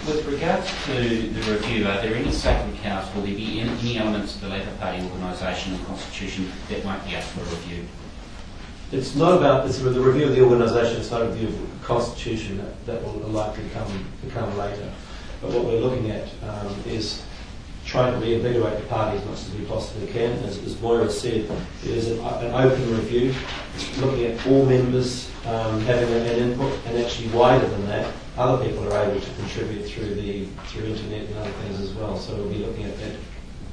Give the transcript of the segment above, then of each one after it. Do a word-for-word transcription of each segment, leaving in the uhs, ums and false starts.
With regards to the review, are there any sacred cows, will there be any, any elements of the Labour Party organisation and constitution that won't be up for review? It's not about it's the review of the organisation, it's not a review of the constitution that, that will likely come, become later. But what we're looking at um, is trying to reinvigorate the party as much as we possibly can. As, as Moira said, it is an, an open review. It's looking at all members um, having an input, and actually wider than that, other people are able to contribute through the through internet and other things as well. So we'll be looking at that,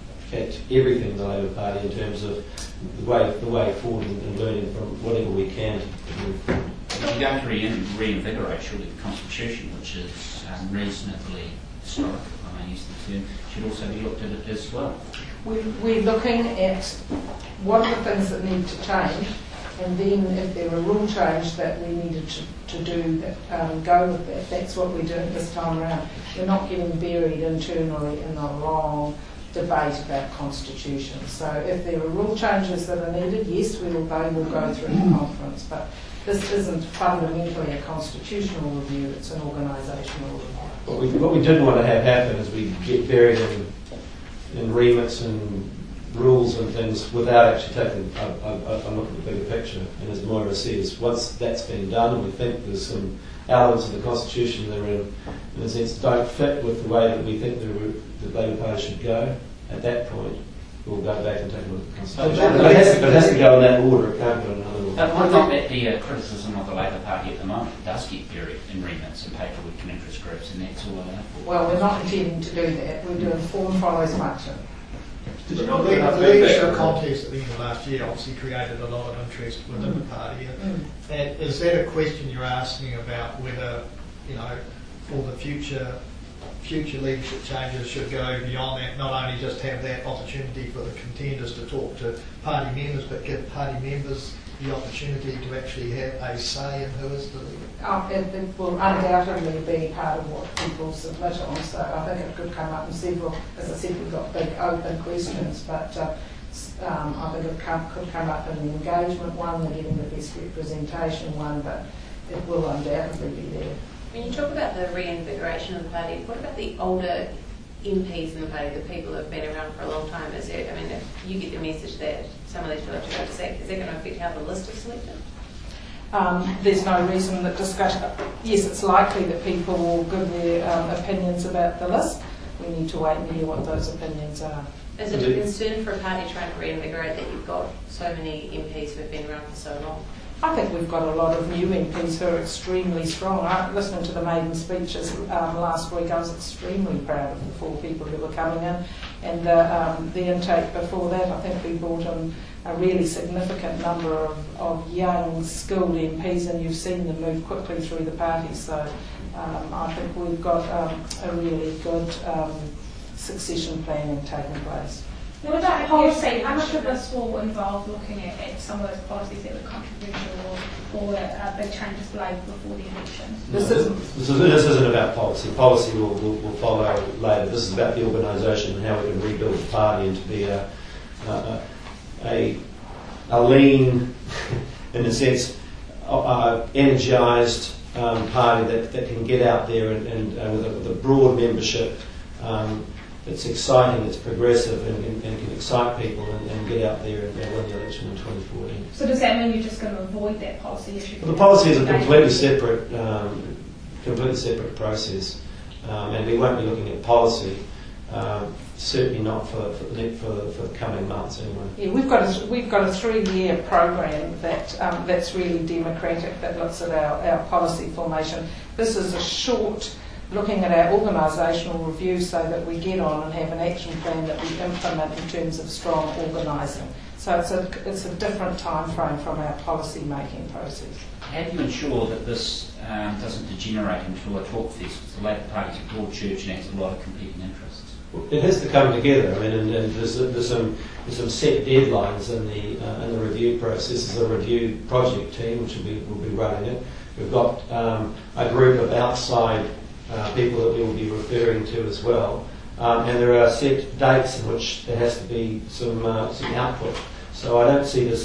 at everything in the Labour Party in terms of the way the way forward and, and learning from whatever we can to move forward. If you're going to re- reinvigorate, surely the constitution, which is um, reasonably historic, I may use the term, should also be looked at as well. We, we're looking at what are the things that need to change, and then if there are rule change that we needed to, to do, that um, go with that. That's what we're doing this time around. We're not getting buried internally in a long debate about constitution. So if there are rule changes that are needed, yes, we will go, we'll go through the conference. But this isn't fundamentally a constitutional review, it's an organisational review. What we, what we didn't want to have happen is we get buried in, in remits and rules and things without actually taking a, a, a look at the bigger picture. And as Moira says, once that's been done, we think there's some elements of the Constitution that are in, in a sense, don't fit with the way that we think the, the Labour Party should go. At that point, we'll go back and take a look at the Constitution. But it has, but it has to go in that order, it can't go in another order. But might not that be a criticism of the Labour Party at the moment? It does get buried in remits and paperwork and interest groups, and that's all allowed for. Well, we're not intending to do that. We're doing form follows function. The leadership contest at the end of last year obviously created a lot of interest within the party. And, Mm. and is that a question you're asking about whether, you know, for the future, future leadership changes should go beyond that, not only just have that opportunity for the contenders to talk to party members, but give party members the opportunity to actually have a say in who is the leader? Oh, it, it will undoubtedly be part of what people submit on, so I think it could come up in several, as I said, we've got big open questions, but uh, um, I think it come, could come up in the engagement one, the getting the best representation one, but it will undoubtedly be there. When you talk about the reinvigoration of the party, what about the older M Ps in the party, the people that have been around for a long time? Is there, I mean, if you get the message that some of these people have to go to SAC, is that going to affect how the list is selected? Um, there's no reason that discussion. Yes, it's likely that people will give their um, opinions about the list. We need to wait and hear what those opinions are. Is it a concern for a party trying to reinvigorate that you've got so many M Ps who have been around for so long? I think we've got a lot of new M Ps who are extremely strong. I, listening to the maiden speeches um, last week, I was extremely proud of the four people who were coming in. And the, um, the intake before that, I think we brought in a really significant number of, of young, skilled M Ps, and you've seen them move quickly through the party. So um, I think we've got um, a really good um, succession planning taking place. What about policy? How much of this will involve looking at, at some of those policies that were controversial or, or uh, big changes made before the election? This, no, isn't, this, is, this isn't about policy. Policy will, will, will follow later. This is about the organisation and how we can rebuild the party and to be a, a, a, a lean, in a sense, uh, energised um, party that, that can get out there and, and uh, with, a, with a broad membership. Um, It's exciting, it's progressive, and, and, and can excite people and, and get out there and, and win the election in twenty fourteen. So does that mean you're just going to avoid that policy issue? Well, the policy is a completely separate, um, completely separate process, um, and we won't be looking at policy. Um, certainly not for for the, for, the, for the coming months anyway. Yeah, we've got a, we've got a three-year program that um, that's really democratic, that looks at our, our policy formation. This is a short. Looking at our organisational review so that we get on and have an action plan that we implement in terms of strong organising. So it's a, it's a different time frame from our policy making process. How do you ensure that this um, doesn't degenerate into a talk fest? Because the Labour Party's a broad church and has a lot of competing interests. Well, it has to come together. I mean, and, and there's, there's some there's some set deadlines in the uh, in the review process. There's a review project team which will be will be running it. We've got um, a group of outside Uh, people that we will be referring to as well, um, and there are set dates in which there has to be some uh, some output. So I don't see this as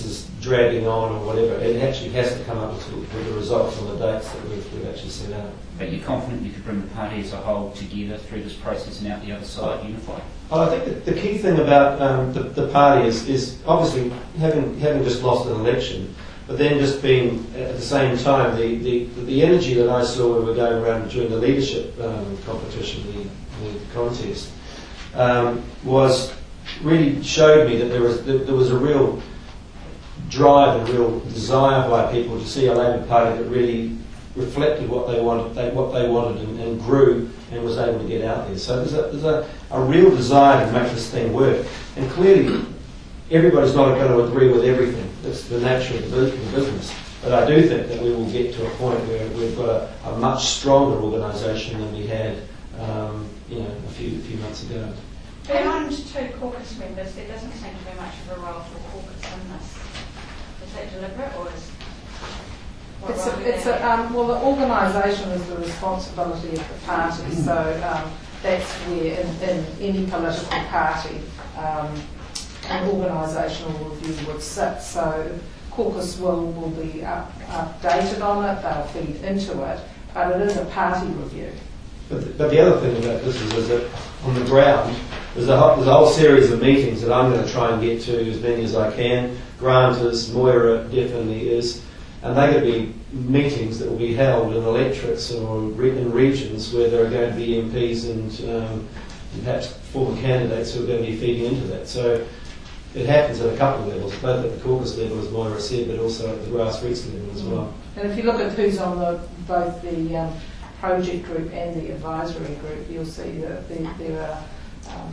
dragging on or whatever. It actually has to come up with, with the results on the dates that we've, we've actually set out. But you're confident you could bring the party as a whole together through this process and out the other side unified? Well, I think that the key thing about um, the, the party is, is obviously having having just lost an election, but then just being at the same time the, the, the energy that I saw when we were going around during the leadership um, competition, the, the contest, um, was really showed me that there was that there was a real drive and a real desire by people to see a Labour Party that really reflected what they wanted, they, what they wanted, and, and grew and was able to get out there. So there's a there's a, a real desire to make this thing work, and clearly everybody's not going to agree with everything. That's the nature of the business. But I do think that we will get to a point where we've got a, a much stronger organisation than we had, um, you know, a few a few months ago. Beyond two caucus members, there doesn't seem to be much of a role for caucus in this. Is that deliberate, or is what It's role a, do it's they a, have? um, well, the organisation is the responsibility of the party, so um, that's where in, in any political party um, an organisational review would sit. So caucus will, will be up, updated on it, they'll feed into it, but it is a party review. But the, but the other thing about this is, is that on the ground, there's a, whole, there's a whole series of meetings that I'm going to try and get to as many as I can. Grant is, Moira definitely is, and they're going to be meetings that will be held in electorates or re- in regions where there are going to be M Ps and, um, and perhaps former candidates who are going to be feeding into that. So it happens at a couple of levels, both at the caucus level, as Moira said, but also at the grassroots level as well. And if you look at who's on the, both the um, project group and the advisory group, you'll see that there, there are um,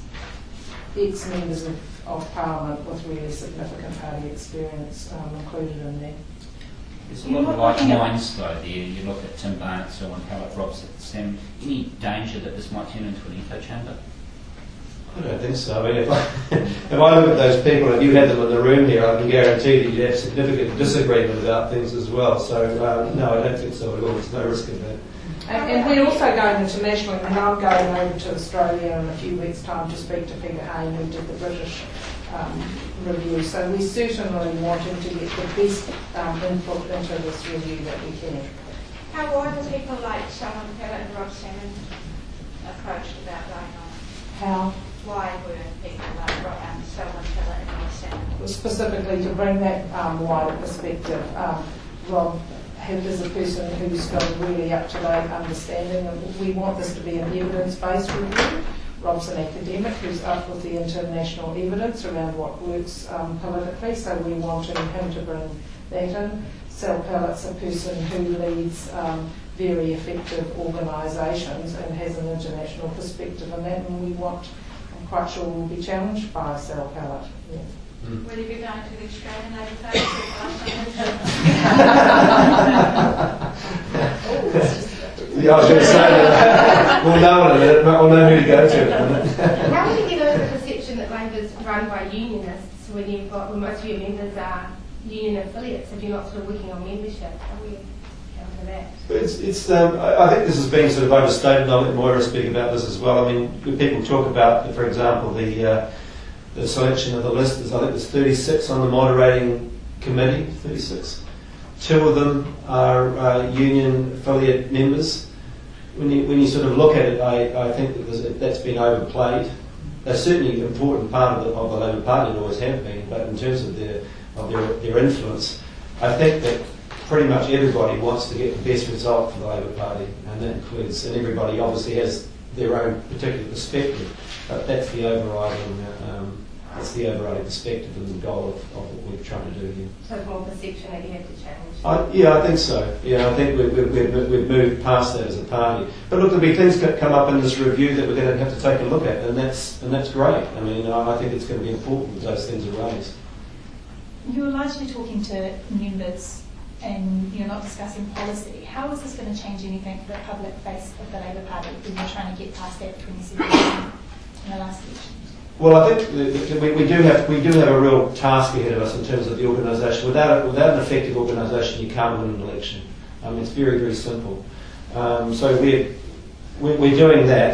ex-members of, of Parliament with really significant party experience um, included in there. There's a lot of like minds though there. You look at Tim Barnett, so and Howard Robson, Sam. Any danger that this might turn into an echo chamber? I don't think so. I mean, if I, if I look at those people, if you had them in the room here, I can guarantee that you'd have significant disagreement about things as well. So, uh, no, I don't think so at all. There's no risk of that. And, and we're also going internationally, and I'm going over to Australia in a few weeks' time to speak to Peter Hain, who did the British um, review. So we certainly wanted to get the best um, input into this review that we can. How wide were people like Selwyn Pellett and Rob Salmon approached about going on? How? Why were people like Rob um, Selwyn Pellett and Rob Salmon? Specifically to bring that um, wider perspective. Um, Rob is a person who's got a really up-to-date understanding, and we want this to be an evidence-based review. Rob's an academic who's up with the international evidence around what works um, politically, so we wanted him to bring that in. Sal Pellett's a person who leads um, very effective organisations and has an international perspective on that, and we want, I'm quite sure we'll be challenged by Sal Pellett. Yeah. Mm. Will you be going to the Australian Labour Party? Yeah, I was going to say that. We'll know in a minute, but we'll know who to go to in a minute. How do you get over the perception that Labour's run by unionists when you've got, when most of your members are union affiliates, if you're not sort of working on membership? How do you counter that? It's, it's, um, I, I think this has been sort of overstated, and I'll let Moira speak about this as well. I mean, when people talk about, for example, the uh, the selection of the list, there's, I think there's thirty-six on the moderating committee, thirty-six. Two of them are uh, union affiliate members. When you, when you sort of look at it, I, I think that there's, that's been overplayed. They're certainly an important part of the, of the Labour Party and always have been, but in terms of their, of their, their influence, I think that pretty much everybody wants to get the best result for the Labour Party, and that includes, and everybody obviously has their own particular perspective, but that's the overriding, um, that's the overriding perspective and the goal of, of what we're trying to do here. So it's more perception that you have to change. I, yeah, I think so. Yeah, I think we've, we've, we've, we've moved past that as a party. But look, there'll be things that come up in this review that we're going to have to take a look at, and that's and that's great. I mean, I, I think it's going to be important that those things are raised. You're largely talking to members and you're not discussing policy. How is this going to change anything for the public face of the Labour Party when you're trying to get past that twenty seventeen in the last election? Well, I think that we, we do have we do have a real task ahead of us in terms of the organisation. Without a, without an effective organisation, you can't win an election. Um, it's very very simple. Um, so we're we're doing that.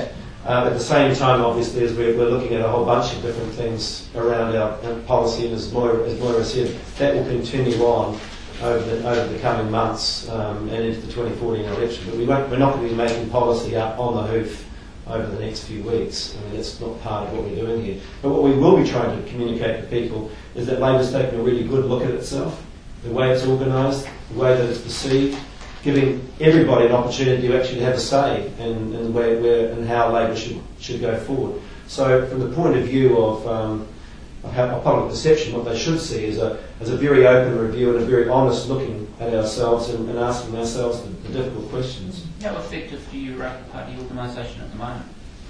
Um, at the same time, obviously, as we're, we're looking at a whole bunch of different things around our, our policy, and as Moira, as Moira said, that will continue on over the, over the coming months um, and into the twenty fourteen election. But we won't, we're not going to be making policy up on the hoof over the next few weeks. I mean, that's not part of what we're doing here. But what we will be trying to communicate to people is that Labor's taking a really good look at itself, the way it's organised, the way that it's perceived, giving everybody an opportunity to actually have a say in, in where, where and how Labor should should go forward. So, from the point of view of, um, of, how, of public perception, what they should see is a is a very open review and a very honest looking at ourselves and, and asking ourselves the, the difficult questions. How effective do you rate the party organisation at the moment?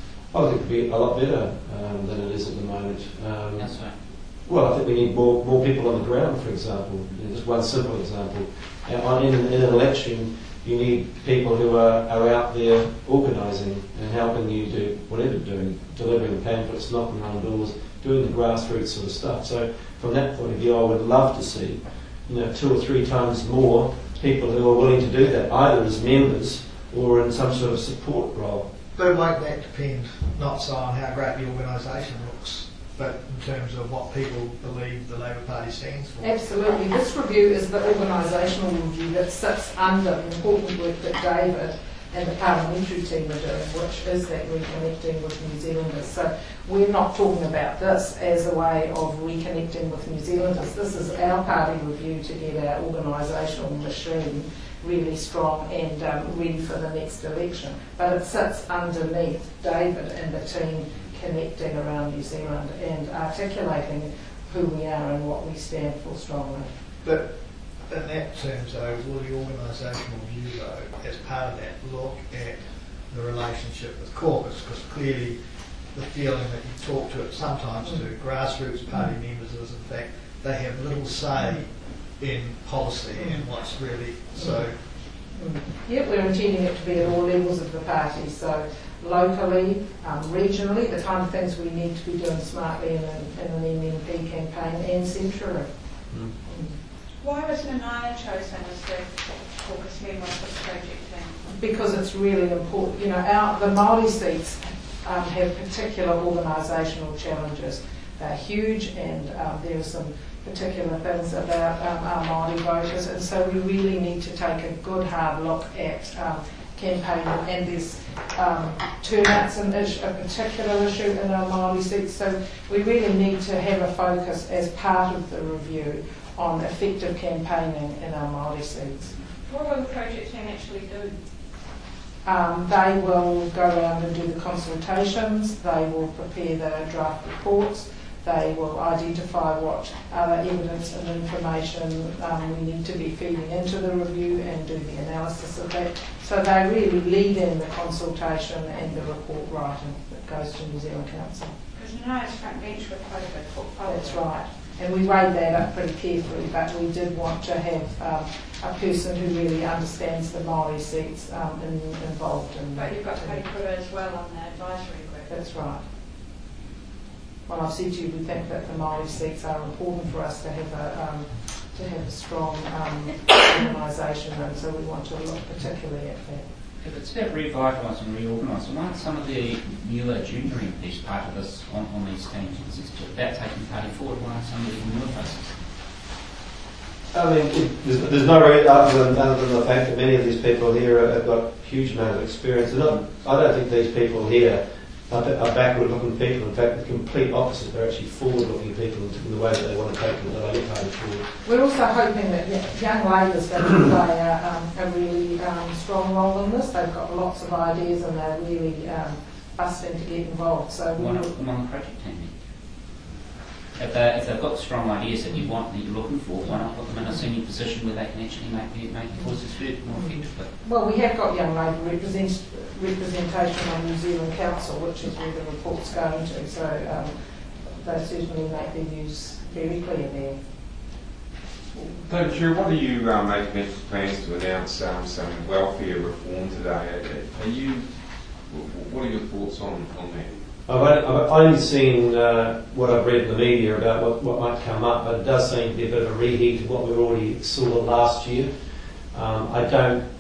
I think it could be a lot better um, than it is at the moment. Um, That's right. Well, I think we need more more people on the ground, for example. You know, just one simple example. Uh, in, in an election, you need people who are, are out there organising and helping you do whatever you're doing, delivering pamphlets, knocking on doors, doing the grassroots sort of stuff. So from that point of view, I would love to see, you know, two or three times more people who are willing to do that, either as members or in some sort of support role. But won't that depend not so on how great the organisation looks, but in terms of what people believe the Labor Party stands for? Absolutely. This review is the organisational review that sits under the important work that David and the parliamentary team are doing, which is that reconnecting with New Zealanders. So we're not talking about this as a way of reconnecting with New Zealanders. This is our party review to get our organisational machine really strong and um, ready for the next election. But it sits underneath David and the team connecting around New Zealand and articulating who we are and what we stand for strongly. But in that terms, though, will the organisational view, though, as part of that, look at the relationship with caucus? Because clearly the feeling that you talk to it sometimes to grassroots party members is, in fact, they have little say in policy and what's really so. Yeah, we're intending it to be at all levels of the party, so locally, um, regionally, the kind of things we need to be doing smartly in, a, in an M M P campaign, and centrally. Mm. Why was Nanaia chosen as the caucus member of this project team? Because it's really important. You know, our, the Māori seats um, have particular organisational challenges. They're huge, and um, there are some particular things about um, our Māori voters, and so we really need to take a good hard look at um, campaigning, and there's um, turnout's an issue, a particular issue in our Māori seats, so we really need to have a focus as part of the review on effective campaigning in our Māori seats. What will the project team actually do? Um, they will go around and do the consultations, they will prepare the draft reports, they will identify what other evidence and information um, we need to be feeding into the review and do the analysis of that. So they really lead in the consultation and the report writing that goes to New Zealand Council. Because Nanaia's front bench with quite a big portfolio. That's right. And we weighed that up pretty carefully, but we did want to have um, a person who really understands the Māori seats um, in, involved in. But you've got Kaipura as well on the advisory group. That's right. Well, I've said to you, we think that the Māori seats are important for us to have a um, to have a strong um, organisation, and so we want to look particularly at that. If it's about revitalising and reorganising, why aren't some of the newer junior M Ps part of this on, on these teams? It's about taking the party forward. Why aren't some of these newer faces? I mean, it, there's, there's no reason other than, other than the fact that many of these people here have got huge amount of experience. Not, I don't think these people here are, are backward-looking people. In fact, the complete opposite. They're actually forward-looking people in the way that they want to take the Labour Party forward. We're also hoping that young Labor's going to play a, um, a really um, strong role in this. They've got lots of ideas and they're really um, busting to get involved. So we Why not will, put them on the project team then? If, they, if they've got strong ideas that you want, that you're looking for, why not put them in a senior position where they can actually make their, make their voices heard more effectively? well, we have got young Labor represent, representation on New Zealand Council, which is where the report's going to. So um, they certainly make their views very clear there. David Shearer, what are you um, making plans to announce um, some welfare reform today? Are you, what are your thoughts on, on that? I've only, I've only seen uh, what I've read in the media about what, what might come up, but it does seem to be a bit of a reheat of what we already saw last year. Um, I don't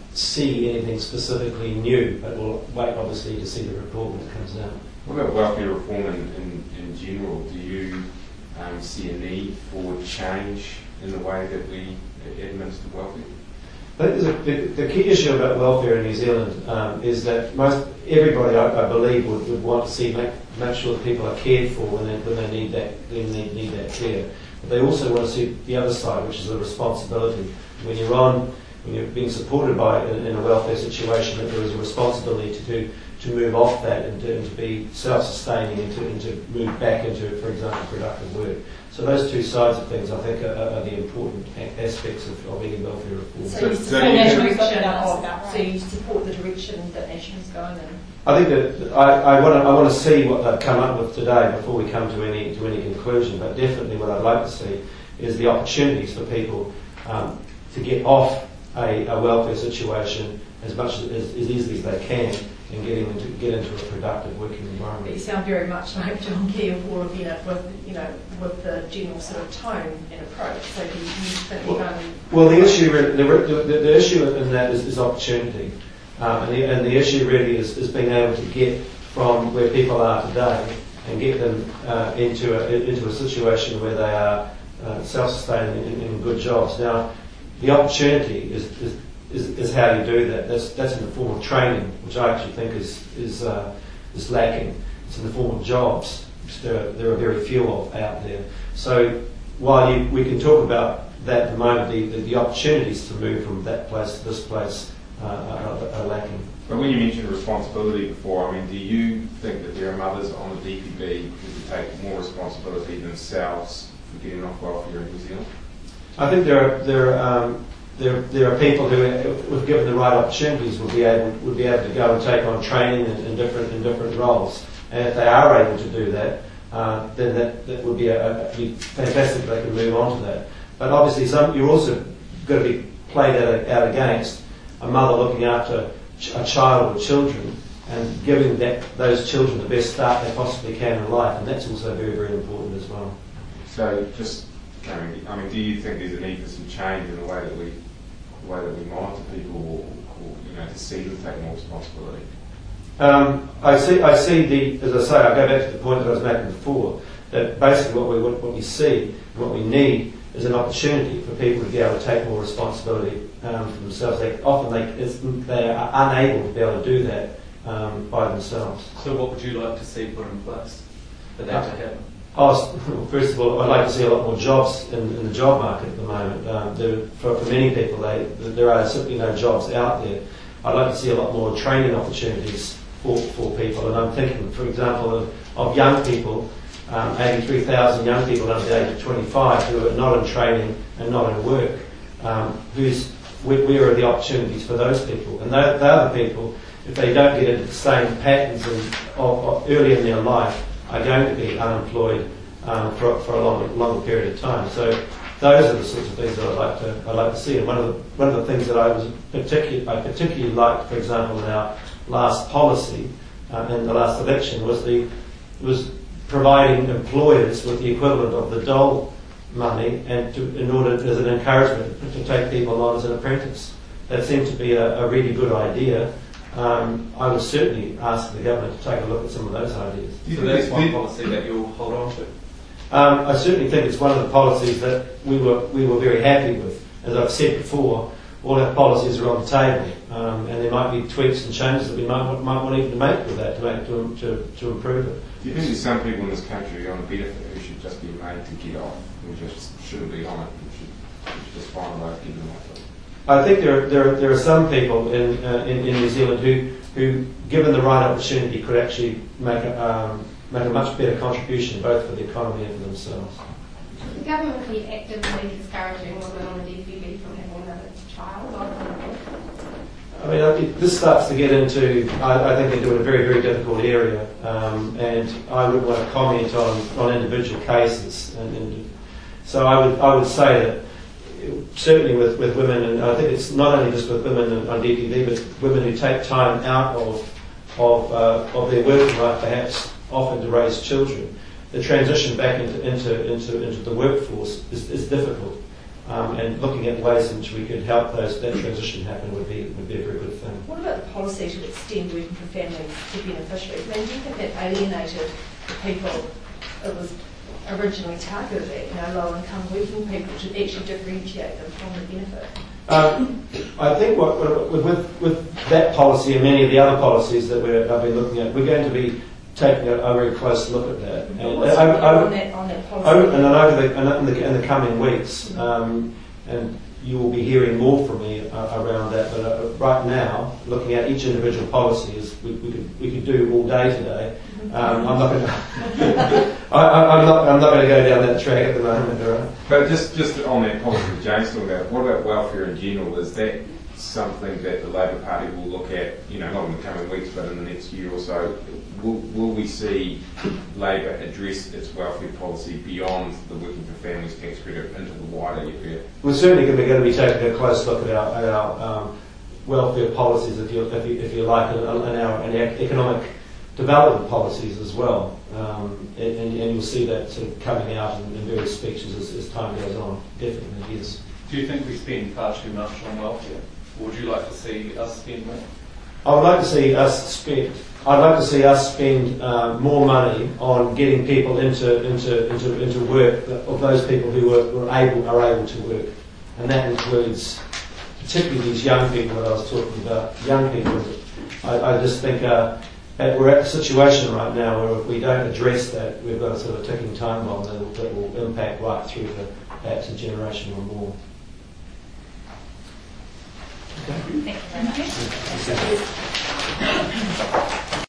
see anything specifically new, but we'll wait obviously to see the report when it comes out. What about welfare reform in, in, in general? Do you um, see a need for change in the way that we administer welfare? I think there's a, the, the key issue about welfare in New Zealand um, is that most everybody, I, I believe, would, would want to see make, make sure that people are cared for when they, when they need that when they need that care. But they also want to see the other side, which is the responsibility. When you're on, when you're being supported by in, in a welfare situation, that there is a responsibility to do, to move off that and to, and to be self-sustaining and to, and to move back into, for example, productive work. So those two sides of things, I think, are, are the important a- aspects of, of any welfare reform. So you So support you the can- direction of, so you support the direction that National's going in? I think that I, I want to I want to see what they've come up with today before we come to any to any conclusion. But definitely, what I'd like to see is the opportunities for people um, to get off a, a welfare situation as much as, as easily as they can and getting into get into a productive working But you environment. sound very much like John Key of War of, you know, with, you know, with the general sort of tone and approach. So do you, you think Well, you're going Well, the issue really- the, the, the issue in that is, is opportunity, um, and, the, and the issue really is, is being able to get from where people are today and get them uh, into a into a situation where they are uh, self-sustaining in, in good jobs. Now, the opportunity is, is Is, is how you do that. That's that's in the form of training, which I actually think is is uh, is lacking. It's in the form of jobs, which there are, there are very few of out there. So while you, we can talk about that at the moment, the, the, the opportunities to move from that place to this place uh, are, are lacking. But when you mentioned responsibility before, I mean, do you think that there are mothers on the D P B who could take more responsibility themselves for getting off welfare in New Zealand? I think there are there are, um, there there are people who, if given the right opportunities, would be able would be able to go and take on training in, in different in different roles. And if they are able to do that, uh, then that, that would be a, a be fantastic. They can move on to that. But obviously, some you're also going to be played out, out against a mother looking after a child or children and giving that those children the best start they possibly can in life, and that's also very very important as well. So just, I mean, I mean, do you think there's a need for some change in the way that we, the way that we monitor people, or, or you know, to see them take more responsibility? Um, I see. I see the. As I say, I go back to the point that I was making before. That basically what we what, what we see, what we need, is an opportunity for people to be able to take more responsibility um, for themselves. They often they it's, they are unable to be able to do that um, by themselves. So what would you like to see put in place for that to happen? Oh, first of all, I'd like to see a lot more jobs in, in the job market at the moment. Um, there, for, for many people, they, there are simply no jobs out there. I'd like to see a lot more training opportunities for, for people. And I'm thinking, for example, of, of young people, um, eighty-three thousand young people under the age of twenty-five who are not in training and not in work. Um, who's, where, where are the opportunities for those people? And they, they are the people, if they don't get into the same patterns in, of, of early in their life, are going to be unemployed um, for, for a longer, longer period of time. So those are the sorts of things that I'd like to I'd like to see. And one of the one of the things that I was particularly I particularly liked, for example, in our last policy uh, in the last election was the was providing employers with the equivalent of the dole money, and to, in order as an encouragement to take people on as an apprentice. That seemed to be a, a really good idea. Um, I would certainly ask the government to take a look at some of those ideas. So that's one policy that you'll hold on to? Um, I certainly think it's one of the policies that we were we were very happy with. As I've said before, all our policies are on the table, um, and there might be tweaks and changes that we might want, might want even to make with that to make to, to to improve it. Do you think there's some people in this country who are on the benefit who should just be made to get off, who just shouldn't be on it, who should, who should just find a way of getting them off it? I think there are, there are, there are some people in, uh, in in New Zealand who, who, given the right opportunity, could actually make a, um, make a much better contribution both for the economy and for themselves. The government can be actively discouraging women on the D P B from having another child. I mean, I think this starts to get into, I, I think, into a very, very difficult area, um, and I wouldn't want to comment on, on individual cases. And, and so I would I would say that certainly with, with women, and I think it's not only just with women on D P B, but women who take time out of of, uh, of their working life, perhaps often to raise children, the transition back into into into, into the workforce is, is difficult. Um, and looking at ways in which we could help those that transition happen would be would be a very good thing. What about the policy to extend working for families to beneficiaries? I mean, do you think that alienated the people it was originally targeted at, you know, low-income working people, to actually differentiate them from the benefit? Um, I think what, what, with, with that policy and many of the other policies that we're, I've been looking at, we're going to be taking a, a very close look at that. And, What's uh, your over, on that, on that policy? over, and then over the, and in, the, in the coming weeks, um, and you will be hearing more from me uh, around that. But uh, right now, looking at each individual policy, is we, we could we could do all day today. Um, I'm not going to. I'm not. I'm not going to go down that track at the moment. Right? But just, just on that policy that James talking about, what about welfare in general? Is that something that the Labor Party will look at, you know, not in the coming weeks, but in the next year or so? Will, will we see Labor address its welfare policy beyond the Working for Families tax credit into the wider area? We're certainly going to be, going to be taking a close look at our, at our um, welfare policies, if you, if you, if you like, and, and, our, and our economic development policies as well. Um, and, and you'll see that sort of coming out in, in various speeches as, as time goes on. Definitely, yes. Do you think we spend far too much on welfare? Or would you like to see us spend more? I would like to see us spend. I'd like to see us spend uh, more money on getting people into into into, into work, of those people who are, who are able are able to work, and that includes particularly these young people that I was talking about. Young people, I, I just think uh, that we're at a situation right now where if we don't address that, we've got a sort of ticking time bomb that will, that will impact right through to perhaps a generation or more. Thank you very much.